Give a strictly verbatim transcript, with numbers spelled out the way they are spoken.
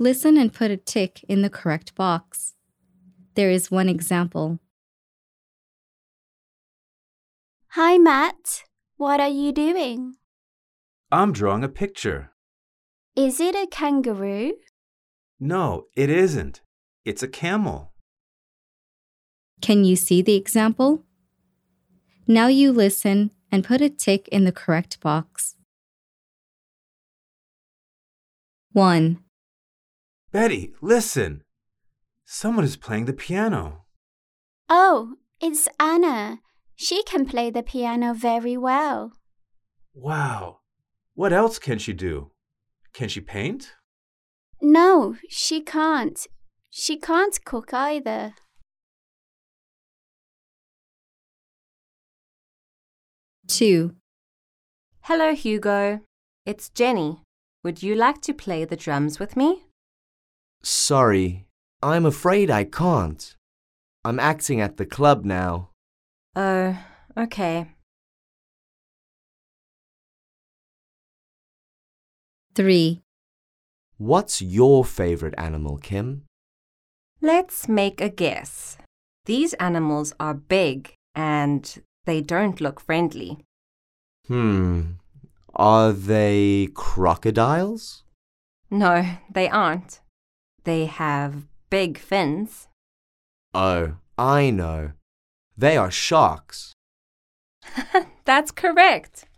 Listen and put a tick in the correct box. There is one example. Hi, Matt. What are you doing? I'm drawing a picture. Is it a kangaroo? No, it isn't. It's a camel. Can you see the example? Now you listen and put a tick in the correct box. one. Betty, listen. Someone is playing the piano. Oh, it's Anna. She can play the piano very well. Wow. What else can she do? Can she paint? No, she can't. She can't cook either. two. Hello, Hugo. It's Jenny. Would you like to play the drums with me? Sorry, I'm afraid I can't. I'm acting at the club now. Oh, okay. three. What's your favorite animal, Kim? Let's make a guess. These animals are big and they don't look friendly. Hmm, are they crocodiles? No, they aren't. They have big fins. Oh, I know. They are sharks. That's correct.